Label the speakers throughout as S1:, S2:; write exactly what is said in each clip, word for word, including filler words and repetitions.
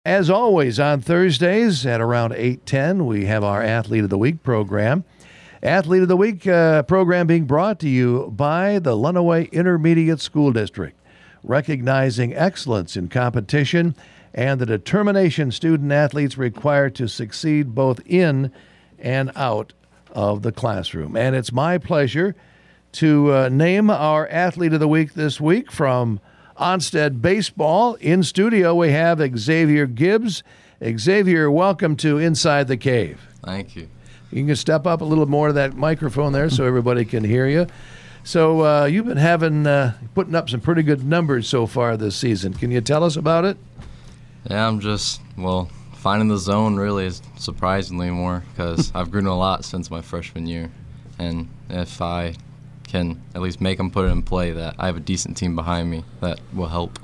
S1: As always, on Thursdays at around eight ten, we have our Athlete of the Week program. Athlete of the Week uh, program being brought to you by the Lenawee Intermediate School District, recognizing excellence in competition and the determination student-athletes require to succeed both in and out of the classroom. And it's my pleasure to uh, name our Athlete of the Week this week from Onstead Baseball. In studio, we have Xavier Gibbs. Xavier, welcome to Inside the Cave.
S2: Thank you.
S1: You can step up a little more to that microphone there so everybody can hear you. So uh, you've been having uh, putting up some pretty good numbers so far this season. Can you tell us about it?
S2: Yeah, I'm just, well, finding the zone really is surprisingly more because I've grown a lot since my freshman year. And if I can at least make them put it in play, that I have a decent team behind me that will help.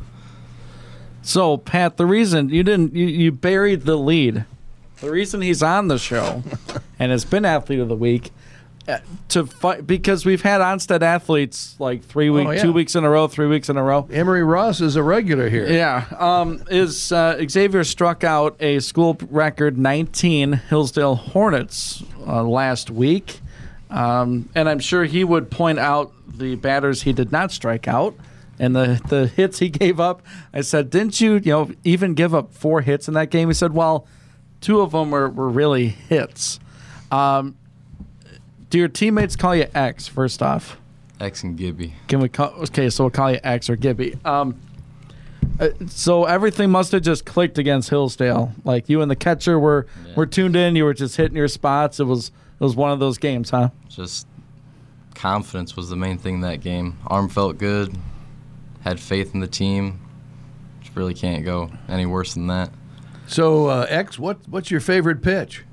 S3: So, Pat, the reason you didn't, you, you buried the lead. The reason he's on the show and has been Athlete of the Week uh, to fight because we've had Onstead athletes like three weeks,
S1: Oh, yeah.
S3: two weeks in a row, three weeks in a row.
S1: Emery Ross is a regular here.
S3: Yeah, um, is uh, Xavier struck out a school record nineteen Hillsdale Hornets uh, last week. Um, and I'm sure he would point out the batters he did not strike out and the, the hits he gave up. I said, didn't you, you know, even give up four hits in that game? He said, well, two of them were, were really hits. Um, do your teammates call you X, first off?
S2: X and Gibby.
S3: Can we call, okay, so we'll call you X or Gibby. Um, uh, so everything must have just clicked against Hillsdale. Like you and the catcher were,
S2: Yeah.
S3: were tuned in. You were just hitting your spots. It was it was one of those games, huh?
S2: Just confidence was the main thing that game. Arm felt good, had faith in the team. Just really can't go any worse than that.
S1: So, uh, X, what what's your favorite pitch?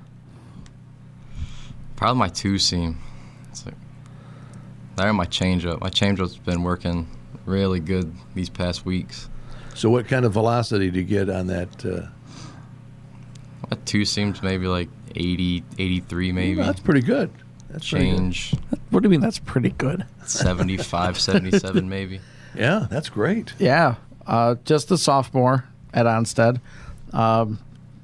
S2: Probably my two seam. It's like that and my changeup. My changeup's been working really good these past weeks.
S1: So what kind of velocity do you get on that? Uh,
S2: My two seams maybe like eighty, eighty-three maybe.
S1: Well, that's pretty good. That's pretty good.
S2: Change
S3: What do you mean that's pretty good?
S2: seventy-five, seventy-seven maybe.
S1: Yeah, that's great.
S3: Yeah, uh, just a sophomore at Onstead. Um,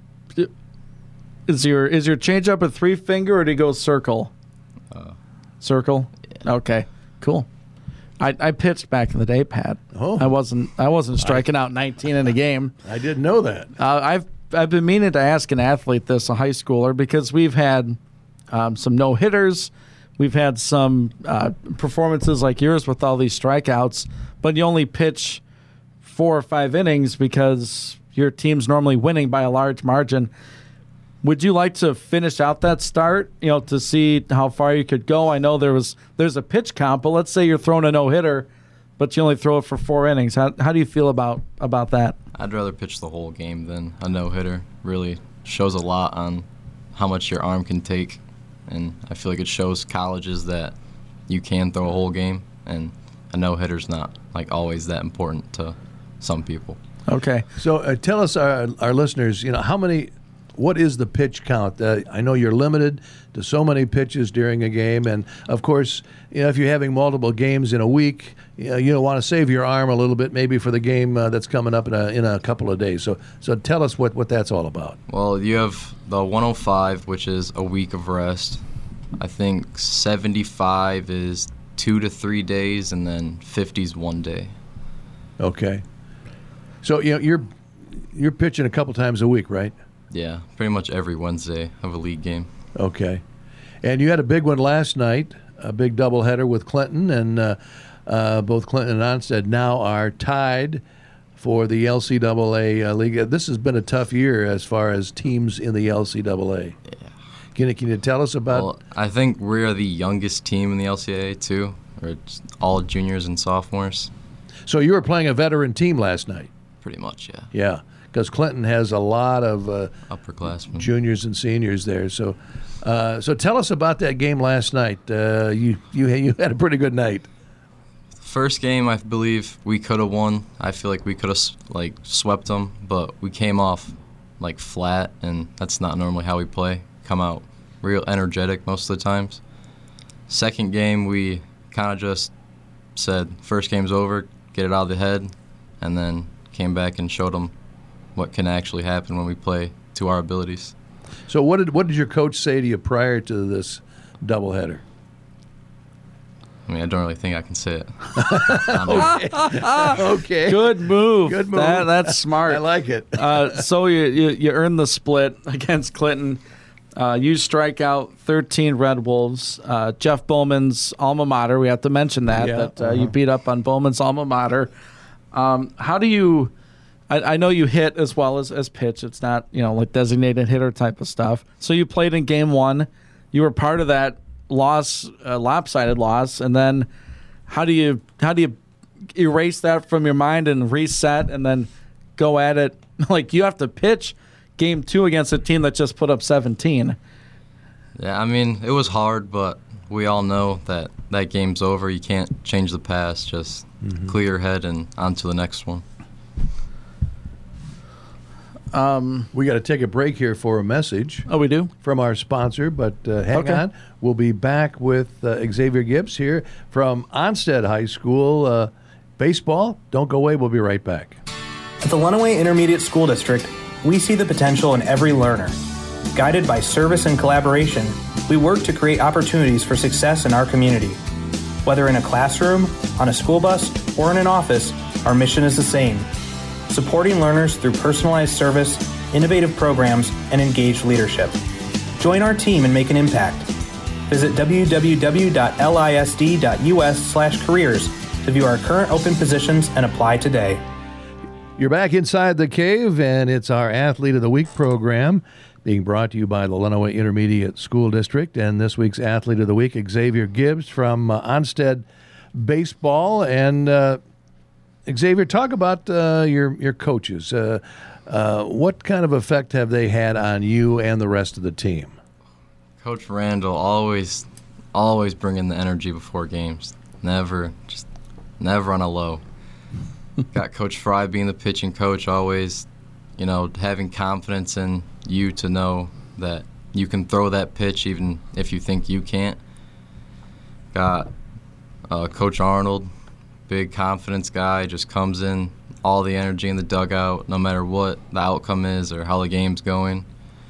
S3: is your is your changeup a three finger or do you go circle?
S2: Uh,
S3: Circle.
S2: yeah.
S3: Okay, cool. I, I pitched back in the day, Pat.
S1: Oh.
S3: I wasn't I wasn't striking out nineteen in a game.
S1: I didn't know that.
S3: Uh, I've I've been meaning to ask an athlete this, a high schooler, because we've had um, some no hitters, we've had some uh, performances like yours with all these strikeouts, but you only pitch four or five innings because your team's normally winning by a large margin. Would you like to finish out that start, you know, to see how far you could go? I know there was there's a pitch count, but let's say you're throwing a no hitter, but you only throw it for four innings. How how do you feel about about that?
S2: I'd rather pitch the whole game than a no-hitter. Really shows a lot on how much your arm can take, and I feel like it shows colleges that you can throw a whole game, and a no-hitter's not like always that important to some people.
S3: Okay.
S1: So uh, tell us, our, our listeners, you know, how many, what is the pitch count? Uh, I know you're limited to so many pitches during a game, and of course, you know, if you're having multiple games in a week, you know, you don't want to save your arm a little bit maybe for the game uh, that's coming up in a in a couple of days. So so tell us what, what that's all about.
S2: Well, you have the one oh five, which is a week of rest. I think seventy-five is two to three days, and then fifty is one day.
S1: Okay. So you know you're you're pitching a couple times a week, right?
S2: Yeah, pretty much every Wednesday of a league game.
S1: Okay. And you had a big one last night, a big doubleheader with Clinton, and uh, uh, both Clinton and Onstead now are tied for the L C double A uh, league. This has been a tough year as far as teams in the L C double A.
S2: Yeah.
S1: Can you, can you tell us about?
S2: Well, I think we're the youngest team in the L C A A too. We're all juniors and sophomores.
S1: So you were playing a veteran team last night.
S2: Pretty much, yeah.
S1: Yeah, because Clinton has a lot of uh,
S2: Upperclassmen.
S1: juniors and seniors there. So, uh, so tell us about that game last night. Uh, you you you had a pretty good night.
S2: First game, I believe we could have won. I feel like we could have like swept them, but we came off like flat, and that's not normally how we play. Come out real energetic most of the times. Second game, we kind of just said, first game's over, get it out of the head, and then came back and showed them what can actually happen when we play to our abilities.
S1: So what did what did your coach say to you prior to this doubleheader?
S2: I mean, I don't really think I can say it.
S1: Okay. Okay.
S3: Good move.
S1: Good move.
S3: That, that's smart.
S1: I like it.
S3: uh, so you, you you earned the split against Clinton. Uh, you strike out thirteen Red Wolves. Uh, Jeff Bowman's alma mater. We have to mention that
S1: Yeah,
S3: that uh,
S1: uh-huh.
S3: you beat up on Bowman's alma mater. Um, how do you? I, I know you hit as well as, as pitch. It's not, you know, like designated hitter type of stuff. So you played in game one. You were part of that loss, uh, lopsided loss, and then how do you how do you erase that from your mind and reset and then go at it? Like, you have to pitch game two against a team that just put up seventeen.
S2: Yeah, I mean, it was hard, but we all know that that game's over. You can't change the past. Just mm-hmm. clear your head and on to the next one.
S3: Um,
S1: We got to take a break here for a message
S3: oh, we do?
S1: from our sponsor, but uh, hang
S3: Okay.
S1: on. We'll be back with uh, Xavier Gibbs here from Onstead High School uh, baseball. Don't go away. We'll be right back.
S4: At the Lenawee Intermediate School District, we see the potential in every learner. Guided by service and collaboration, we work to create opportunities for success in our community. Whether in a classroom, on a school bus, or in an office, our mission is the same: supporting learners through personalized service, innovative programs, and engaged leadership. Join our team and make an impact. Visit w w w dot lisd dot u s slash careers to view our current open positions and apply today.
S1: You're back inside the cave, and it's our Athlete of the Week program being brought to you by the Lenawee Intermediate School District. And this week's Athlete of the Week, Xavier Gibbs from uh, Onstead Baseball. And uh, Xavier, talk about uh, your, your coaches. Uh, uh, what kind of effect have they had on you and the rest of the team?
S2: Coach Randall always, always bringing the energy before games. Never, just never on a low. Got Coach Fry being the pitching coach, always, you know, having confidence in you to know that you can throw that pitch even if you think you can't. Got uh, Coach Arnold, big confidence guy, just comes in, all the energy in the dugout, no matter what the outcome is or how the game's going.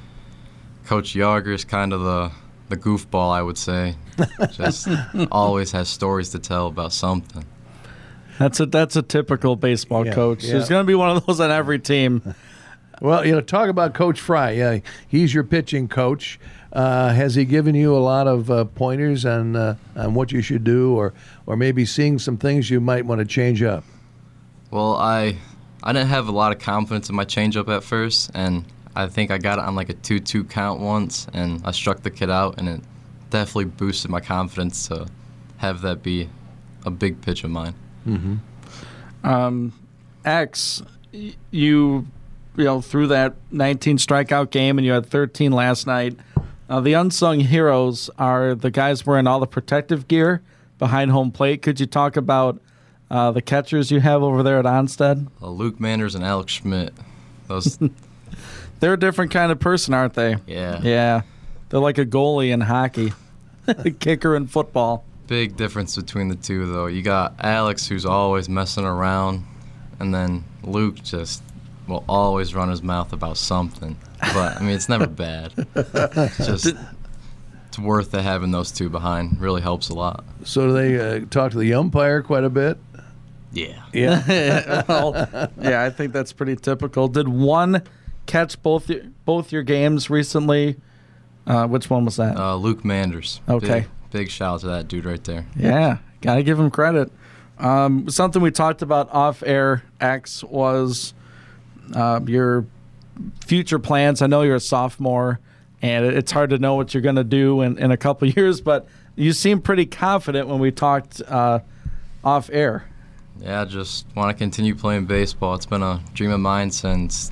S2: Coach Yarger is kind of the, the goofball, I would say. Just always has stories to tell about something.
S3: That's a that's a typical baseball
S1: Yeah,
S3: coach.
S1: yeah.
S3: There's going to be one of those on every team.
S1: Well, you know, talk about Coach Fry. Yeah, he's your pitching coach. Uh, has he given you a lot of uh, pointers on uh, on what you should do, or or maybe seeing some things you might want to change up?
S2: Well, I I didn't have a lot of confidence in my changeup at first, and I think I got it on like a two two count once, and I struck the kid out, and it definitely boosted my confidence to have that be a big pitch of mine.
S1: Mm-hmm.
S3: Um, X, y- you you know through that nineteen strikeout game, and you had thirteen last night. Uh, the unsung heroes are the guys wearing all the protective gear behind home plate. Could you talk about uh, the catchers you have over there at Onstead?
S2: Uh, Luke Manders and Alex Schmidt. Those,
S3: They're a different kind of person, aren't they?
S2: yeah.
S3: Yeah, they're like a goalie in hockey, a kicker in football.
S2: Big difference between the two, though. You got Alex, who's always messing around, and then Luke just will always run his mouth about something. But, I mean, it's never bad. It's just it's worth it having those two behind. Really helps a lot.
S1: So do they uh, talk to the umpire quite a bit?
S2: Yeah.
S1: Yeah.
S3: Well, yeah, I think that's pretty typical. Did one catch both your, both your games recently? Uh, which one was that?
S2: Uh, Luke Manders.
S3: Okay.
S2: Big, big shout out to that dude right there.
S3: Yeah, gotta give him credit. Um, something we talked about off air, X, was uh, your future plans. I know you're a sophomore, and it- it's hard to know what you're going to do in, in a couple years, but you seem pretty confident when we talked uh, off air.
S2: Yeah, just want to continue playing baseball. It's been a dream of mine since,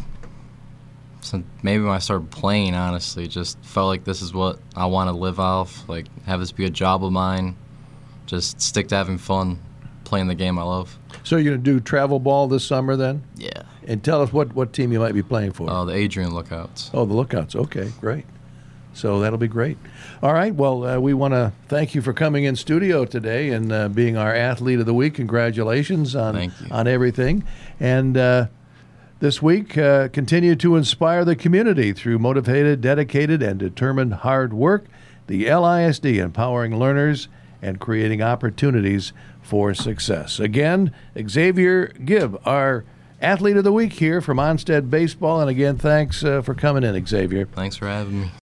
S2: since maybe when I started playing, honestly. Just felt like this is what I want to live off, like have this be a job of mine. Just stick to having fun playing the game I love.
S1: So you're going to do travel ball this summer then?
S2: Yeah.
S1: And tell us what, what team you might be playing for.
S2: Oh, the Adrian Lookouts.
S1: Oh, the Lookouts. Okay, great. So that'll be great. All right. Well, uh, we want to thank you for coming in studio today and uh, being our Athlete of the Week. Congratulations on
S2: Thank you.
S1: on everything. And uh, This week, uh, continue to inspire the community through motivated, dedicated, and determined hard work. The L I S D empowering learners and creating opportunities for success. Again, Xavier Gibb, our Athlete of the Week here from Onstead Baseball. And again, thanks uh, for coming in, Xavier.
S2: Thanks for having me.